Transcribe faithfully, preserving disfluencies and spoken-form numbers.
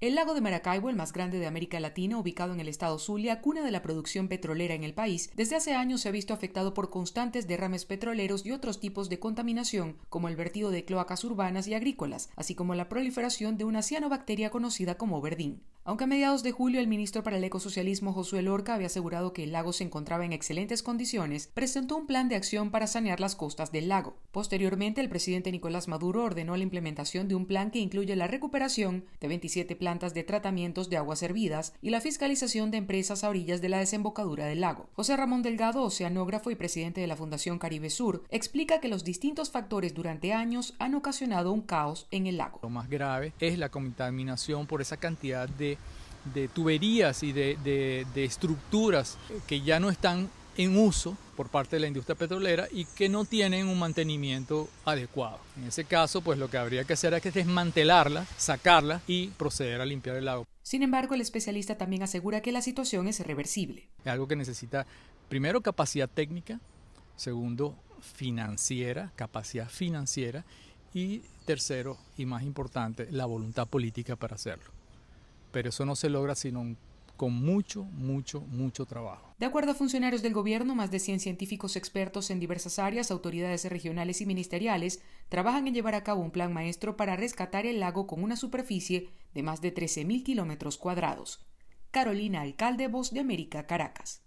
El lago de Maracaibo, el más grande de América Latina, ubicado en el estado Zulia, cuna de la producción petrolera en el país, desde hace años se ha visto afectado por constantes derrames petroleros y otros tipos de contaminación, como el vertido de cloacas urbanas y agrícolas, así como la proliferación de una cianobacteria conocida como verdín. Aunque a mediados de julio el ministro para el ecosocialismo Josué Lorca había asegurado que el lago se encontraba en excelentes condiciones, presentó un plan de acción para sanear las costas del lago. Posteriormente, el presidente Nicolás Maduro ordenó la implementación de un plan que incluye la recuperación de veintisiete plantas de tratamientos de aguas hervidas y la fiscalización de empresas a orillas de la desembocadura del lago. José Ramón Delgado, oceanógrafo y presidente de la Fundación Caribe Sur, explica que los distintos factores durante años han ocasionado un caos en el lago. Lo más grave es la contaminación por esa cantidad de, de tuberías y de, de, de estructuras que ya no están en uso por parte de la industria petrolera y que no tienen un mantenimiento adecuado. En ese caso, pues lo que habría que hacer es desmantelarla, sacarla y proceder a limpiar el lago. Sin embargo, el especialista también asegura que la situación es reversible. Es algo que necesita, primero, capacidad técnica, segundo, financiera, capacidad financiera y tercero, y más importante, la voluntad política para hacerlo. Pero eso no se logra sino con mucho, mucho, mucho trabajo. De acuerdo a funcionarios del gobierno, más de cien científicos expertos en diversas áreas, autoridades regionales y ministeriales, trabajan en llevar a cabo un plan maestro para rescatar el lago con una superficie de más de trece mil kilómetros cuadrados. Carolina Alcalde, Voz de América, Caracas.